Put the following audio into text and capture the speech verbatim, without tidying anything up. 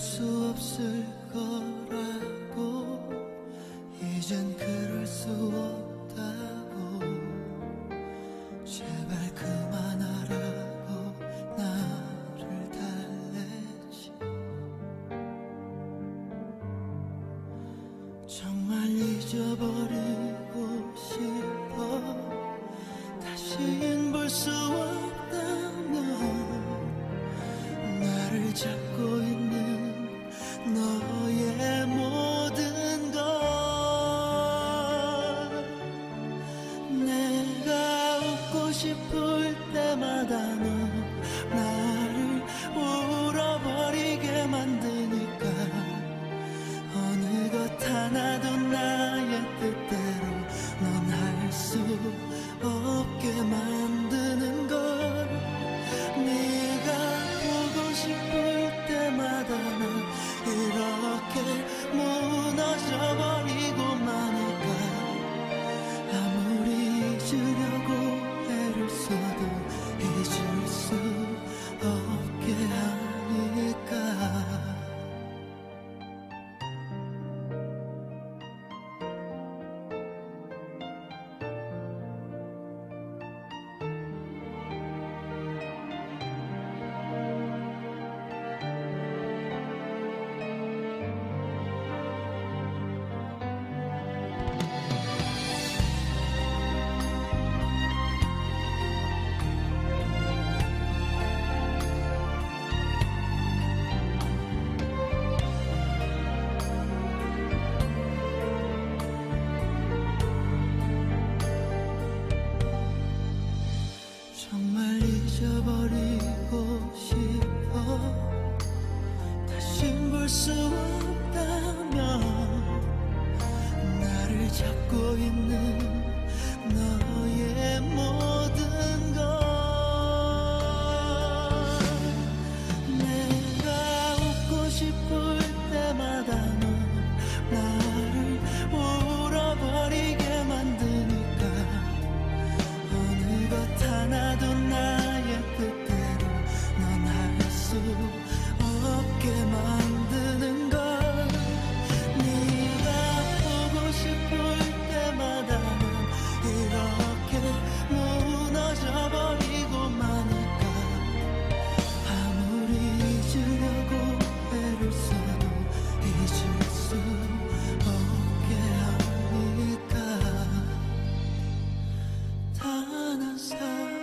수 없을 거라고 이젠 그럴 수 없다고 제발 그만하라고 나를 달래지. 정말 잊어버리고 싶어. 다시는 볼 수 없다면 나를 잡고 있는 너의 모든 것. 내가 웃고 싶을 때마다 너 나를 울어버리게 만드니까 어느 것 하나도 나의 뜻대로 넌 할 수 없게 만드는 걸. 네가 보고 싶을 때마다 난 이렇게 무너져버리고 마니까 아무리 잊으려고 애를 써도 잊을 수 없게 하니까. 정말 잊어버리고 싶어. 다신 볼 수 없다면 나를 잡고 있는 너의 모든 것. 내가 웃고 싶을 때마다 넌 나를 울어버리게 만드니까 어느 것 하나도 나의 뜻대로 넌 할 수 없게 만드는 걸. 네가 보고 싶을 때마다 난 이렇게 무너져버리고 마니까 아무리 잊으려고 애를 써도 잊을 수 없게 하니까. 단 한 사람